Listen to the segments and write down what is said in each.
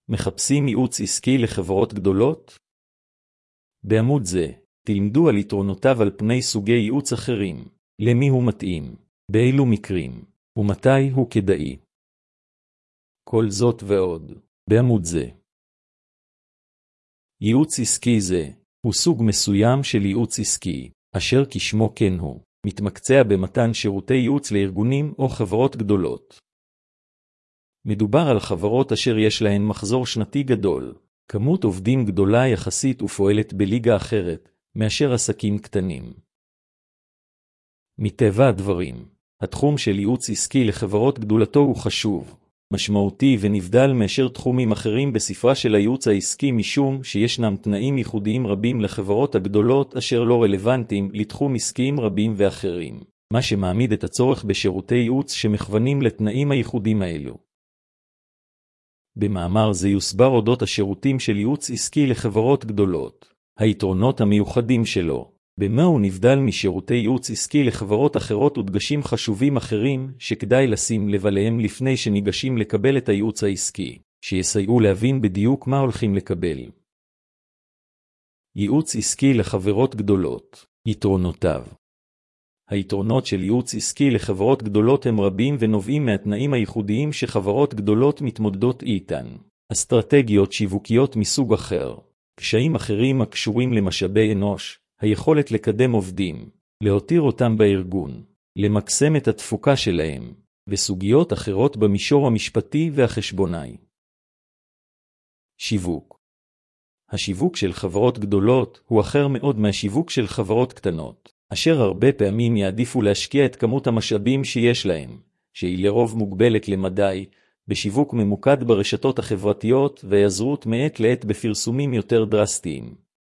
מחפשים ייעוץ עסקי לחברות גדולות? בעמוד זה, תלמדו על יתרונותיו על פני סוגי ייעוץ אחרים, למי הוא מתאים, באילו מקרים, ומתי הוא כדאי. כל זאת ועוד, בעמוד זה. ייעוץ עסקי זה, הוא סוג מסוים של ייעוץ עסקי, אשר כשמו כן הוא, מתמקצע במתן שירותי ייעוץ לארגונים או חברות גדולות. מדובר על חברות אשר יש להן מחזור שנתי גדול, כמות עובדים גדולה יחסית ופועלת בליגה אחרת, מאשר עסקים קטנים. מטבע הדברים, התחום של ייעוץ עסקי לחברות גדולתו הוא חשוב, משמעותי ונבדל מאשר תחומים אחרים בספרה של הייעוץ העסקי משום שישנם תנאים ייחודיים רבים לחברות הגדולות אשר לא רלוונטיים לתחום עסקיים רבים ואחרים, מה שמעמיד את הצורך בשירותי ייעוץ שמכוונים לתנאים הייחודיים האלו. במאמר זה יוסבר אודות השירותים של ייעוץ עסקי לחברות גדולות, היתרונות המיוחדים שלו, במה הוא נבדל משירותי ייעוץ עסקי לחברות אחרות ודגשים חשובים אחרים שכדאי לשים לב אליהם לפני שניגשים לקבל את הייעוץ העסקי, שיסייעו להבין בדיוק מה הולכים לקבל. ייעוץ עסקי לחברות גדולות, יתרונותיו. היתרונות של ייעוץ עסקי לחברות גדולות הם רבים ונובעים מהתנאים הייחודיים שחברות גדולות מתמודדות איתן, אסטרטגיות שיווקיות מסוג אחר, קשיים אחרים הקשורים למשאבי אנוש, היכולת לקדם עובדים, להותיר אותם בארגון, למקסם את התפוקה שלהם, וסוגיות אחרות במישור המשפטי והחשבונאי. שיווק. השיווק של חברות גדולות הוא אחר מאוד מהשיווק של חברות קטנות, אשר הרבה פעמים יעדיפו להשקיע את כמות המשאבים שיש להם, שהיא לרוב מוגבלת למדי, בשיווק ממוקד ברשתות החברתיות והיעזרות מעת לעת בפרסומים יותר דרסטיים.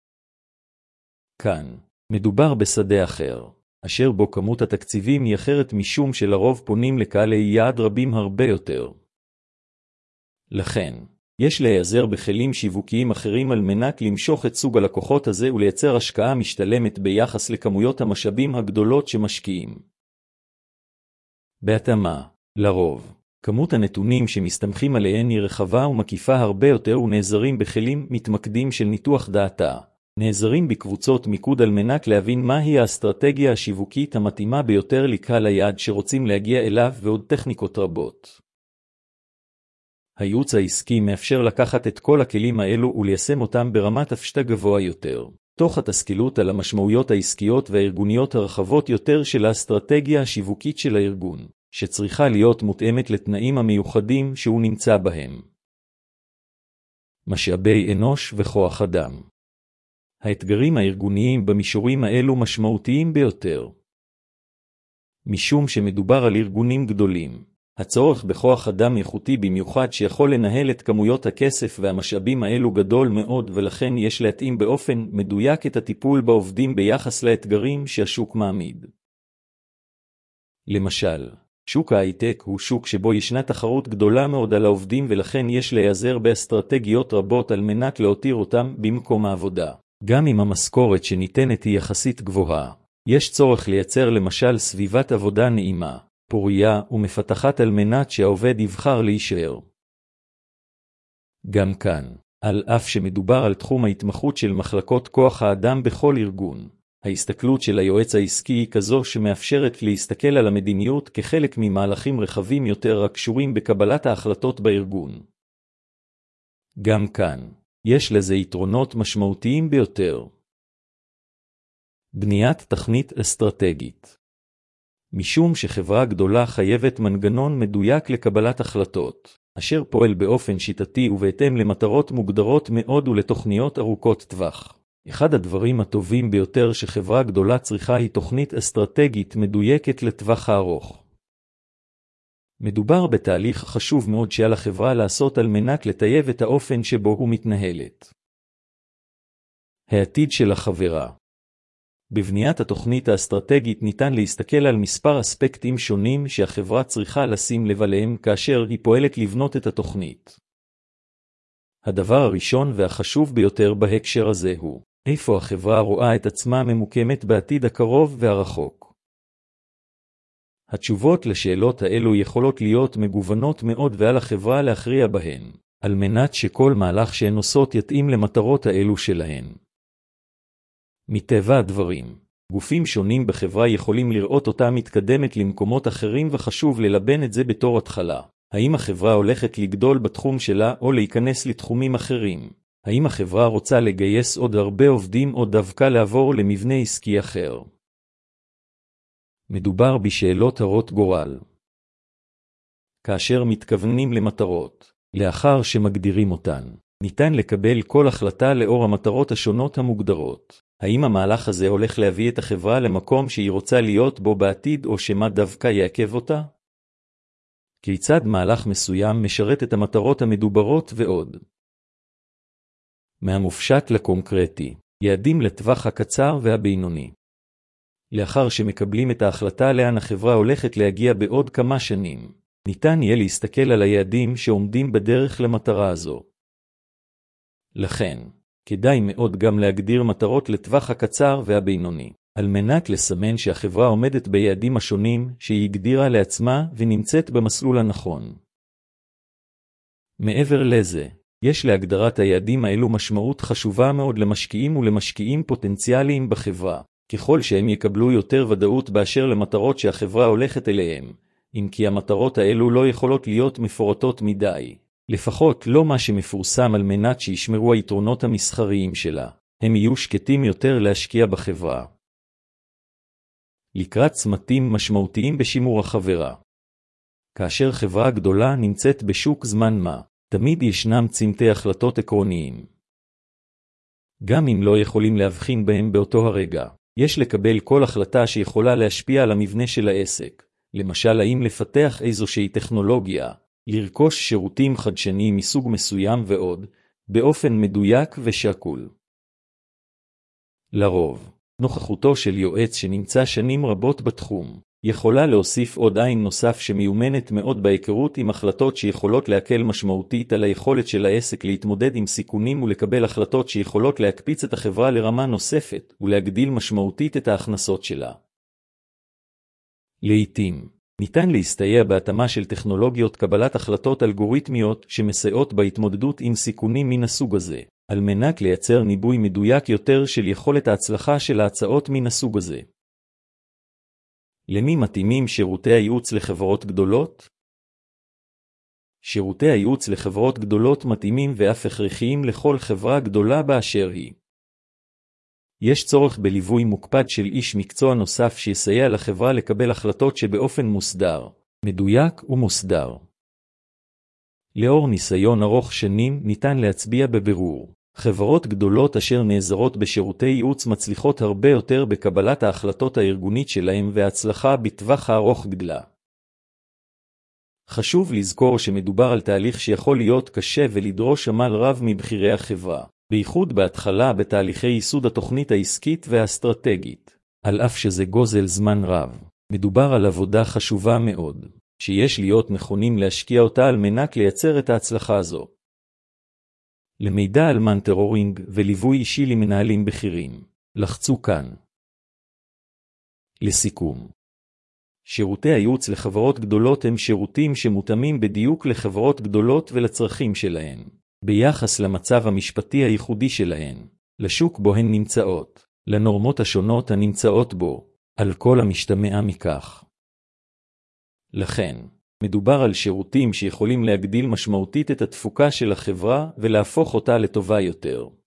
כאן, מדובר בשדה אחר, אשר בו כמות התקציבים היא אחרת משום שלרוב פונים לקהלי יעד רבים הרבה יותר. לכן, יש להיעזר בכלים שיווקיים אחרים על מנת למשוך את סוג הלקוחות הזה ולייצר השקעה משתלמת ביחס לכמויות המשאבים הגדולות שמשקיעים. בהתאמה, לרוב, כמות הנתונים שמסתמכים עליהן היא רחבה ומקיפה הרבה יותר ונעזרים בכלים מתמקדים של ניתוח דאטה. נעזרים בקבוצות מיקוד על מנת להבין מהי האסטרטגיה השיווקית המתאימה ביותר לקהל היעד שרוצים להגיע אליו ועוד טכניקות רבות. הייעוץ העסקי מאפשר לקחת את כל הכלים האלו וליישם אותם ברמת הפשטה גבוה יותר, תוך התסכילות על המשמעויות העסקיות והארגוניות הרחבות יותר של האסטרטגיה השיווקית של הארגון, שצריכה להיות מותאמת לתנאים המיוחדים שהוא נמצא בהם. משאבי אנוש וכוח אדם. האתגרים הארגוניים במישורים האלו משמעותיים ביותר. משום שמדובר על ארגונים גדולים, הצורך בכוח אדם איכותי במיוחד שיכול לנהל את כמויות הכסף והמשאבים האלו גדול מאוד ולכן יש להתאים באופן מדויק את הטיפול בעובדים ביחס לאתגרים שהשוק מעמיד. למשל, שוק ההייטק הוא שוק שבו ישנה תחרות גדולה מאוד על העובדים ולכן יש להיעזר באסטרטגיות רבות על מנת להותיר אותם במקום העבודה. גם אם המשכורת שניתנת היא יחסית גבוהה, יש צורך לייצר למשל סביבת עבודה נעימה, פוריה ומפתחת על מנת שהעובד יבחר להישאר. גם כאן, על אף שמדובר על תחום ההתמחות של מחלקות כוח האדם בכל ארגון, ההסתכלות של היועץ העסקי היא כזו שמאפשרת להסתכל על המדיניות כחלק ממהלכים רחבים יותר הקשורים בקבלת ההחלטות בארגון. גם כאן, יש לזה יתרונות משמעותיים ביותר. בניית תכנית אסטרטגית. משום שחברה גדולה חייבת מנגנון מדויק לקבלת החלטות, אשר פועל באופן שיטתי ובהתאם למטרות מוגדרות מאוד ולתוכניות ארוכות טווח. אחד הדברים הטובים ביותר שחברה גדולה צריכה היא תוכנית אסטרטגית מדויקת לטווח הארוך. מדובר בתהליך חשוב מאוד שעל החברה לעשות על מנת לטייב את האופן שבו הוא מתנהלת. העתיד של החברה. בבניית התוכנית האסטרטגית ניתן להסתכל על מספר אספקטים שונים שהחברה צריכה לשים לב עליהם כאשר היא פועלת לבנות את התוכנית. הדבר הראשון והחשוב ביותר בהקשר הזה הוא, איפה החברה רואה את עצמה ממוקמת בעתיד הקרוב והרחוק. התשובות לשאלות האלו יכולות להיות מגוונות מאוד ועל החברה להכריע בהן, על מנת שכל מהלך שהן עושות יתאים למטרות האלו שלהן. מטבע הדברים, גופים שונים בחברה יכולים לראות אותה מתקדמת למקומות אחרים וחשוב ללבן את זה בתור התחלה. האם החברה הולכת לגדול בתחום שלה או להיכנס לתחומים אחרים? האם החברה רוצה לגייס עוד הרבה עובדים או דווקא לעבור למבנה עסקי אחר? מדובר בשאלות הרות גורל. כאשר מתכוונים למטרות, לאחר שמגדירים אותן, ניתן לקבל כל החלטה לאור המטרות השונות המוגדרות. האם המהלך הזה הולך להביא את החברה למקום שהיא רוצה להיות בו בעתיד או שמה דווקא יעכב אותה? כיצד מהלך מסוים משרת את המטרות המדוברות ועוד. מהמופשט לקונקרטי, יעדים לטווח הקצר והבינוני. לאחר שמקבלים את ההחלטה לאן החברה הולכת להגיע בעוד כמה שנים, ניתן יהיה להסתכל על היעדים שעומדים בדרך למטרה הזו. לכן, כדאי מאוד גם להגדיר מטרות לטווח הקצר והבינוני, על מנת לסמן שהחברה עומדת ביעדים השונים שהיא הגדירה לעצמה ונמצאת במסלול הנכון. מעבר לזה, יש להגדרת היעדים האלו משמעות חשובה מאוד למשקיעים ולמשקיעים פוטנציאליים בחברה, ככל שהם יקבלו יותר ודאות באשר למטרות שהחברה הולכת אליהם, אם כי המטרות האלו לא יכולות להיות מפורטות מדי. לפחות לא מה שמפורסם על מנת שישמרו היתרונות המסחריים שלה. הם יהיו שקטים יותר להשקיע בחברה. לקראת צמתים משמעותיים בשימור החברה. כאשר חברה גדולה נמצאת בשוק זמן מה, תמיד ישנם צמתי החלטות עקרוניים. גם אם לא יכולים להבחין בהם באותו הרגע, יש לקבל כל החלטה שיכולה להשפיע על המבנה של העסק. למשל, האם לפתח איזושהי טכנולוגיה, לרכוש שירותים חדשניים מסוג מסוים ועוד, באופן מדויק ושקול. לרוב, נוכחותו של יועץ שנמצא שנים רבות בתחום, יכולה להוסיף עוד עין נוסף שמיומנת מאוד בהיכרות עם החלטות שיכולות להקל משמעותית על היכולת של העסק להתמודד עם סיכונים ולקבל החלטות שיכולות להקפיץ את החברה לרמה נוספת ולהגדיל משמעותית את ההכנסות שלה. לעתים, ניתן להסתייע בהתאמה של טכנולוגיות קבלת החלטות אלגוריתמיות שמסייעות בהתמודדות עם סיכונים מן הסוג הזה, על מנת לייצר ניבוי מדויק יותר של יכולת ההצלחה של ההצעות מן הסוג הזה. למי מתאימים שירותי הייעוץ לחברות גדולות? שירותי הייעוץ לחברות גדולות מתאימים ואף הכרחיים לכל חברה גדולה באשר היא. יש צורך בליווי מוקפד של איש מקצוע נוסף שיסייע לחברה לקבל החלטות שבאופן מוסדר, מדויק ומוסדר. לאור ניסיון ארוך שנים ניתן להצביע בבירור. חברות גדולות אשר נעזרות בשירותי ייעוץ מצליחות הרבה יותר בקבלת ההחלטות הארגונית שלהם והצלחה בטווח הארוך גדלה. חשוב לזכור שמדובר על תהליך שיכול להיות קשה ולדרוש עמל רב מבחירי החברה, בייחוד בהתחלה בתהליכי ייסוד התוכנית העסקית והאסטרטגית. על אף שזה גוזל זמן רב, מדובר על עבודה חשובה מאוד, שיש להיות נכונים להשקיע אותה על מנת לייצר את ההצלחה הזו. למידע על מנטורינג וליווי אישי למנהלים בכירים, לחצו כאן. לסיכום, שירותי הייעוץ לחברות גדולות הם שירותים שמותאמים בדיוק לחברות גדולות ולצרכים שלהן, ביחס למצב המשפטי הייחודי שלהן, לשוק בו הן נמצאות, לנורמות השונות הנמצאות בו, על כל המשתמע מכך. לכן, מדובר על שירותים שיכולים להגדיל משמעותית את התפוקה של החברה ולהפוך אותה לטובה יותר.